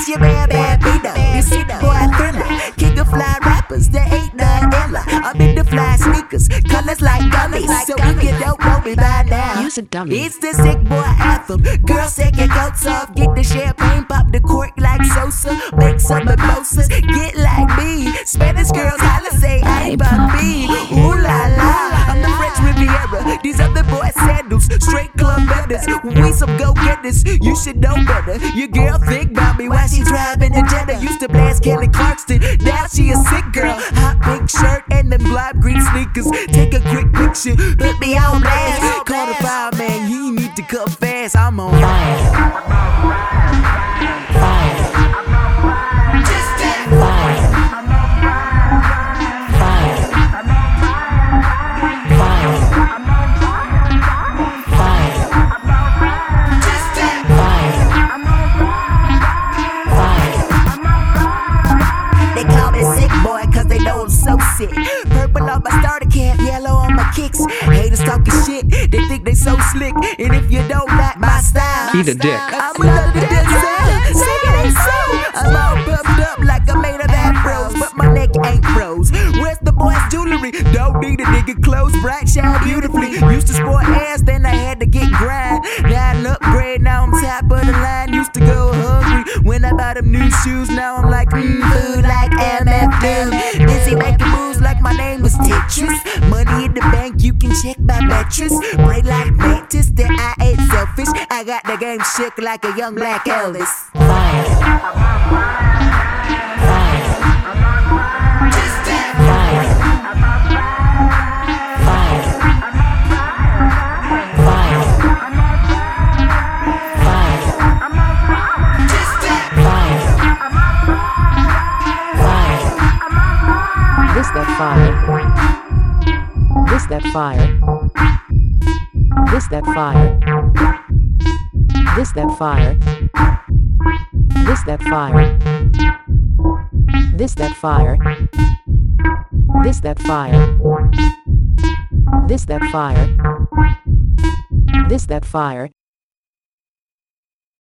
It's your bad beater. You see the boy thriller. King of fly rappers, there ain't none iller. I'm in the fly sneakers, colors like gummies. So if you don't know me by now, use a dummy. it's the sick boy anthem. Girls take your coats off, get the champagne, pop the cork like Sosa. Make some mimosas, get like me. Spanish girls holla say, I ain't Bambi. Ooh la la, I'm the French Riviera. These other boys sandals, straight club members. We some go-getters, you should know better. Your girl think about me while she driving a Jetta. Used to blast Kelly Clarkson, now she a sick girl. Hot pink shirt and them lime green sneakers. Take a quick picture, put me on blast. Call the fireman, you need to come fast. I'm on fire. They call me sick boy cause they know I'm so sick. Purple on my starter cap, yellow on my kicks. Haters talking shit, they think they so slick. And if you don't like my style, Eat a dick. I'm another dick sound. Say it ain't so. I'm all puffed up like I'm made of afros, but my neck ain't froze. Where's the boys' jewelry? Don't need a nigga clothes, bright shine beautifully. Used to sport ass, then I had to get grind. Now I upgrade, now I'm top of the line. Used to go hungry when I bought them new shoes. Now I'm like food like MFM. Busy making moves like my name was Tetris. Money in the bank, you can check my mattress. Pray like Mantis, that I ain't selfish. I got the game shook like a young black Elvis. This that fire. This that fire. This that fire. This that fire. This that fire. This that fire. This that fire. This that fire. This that fire.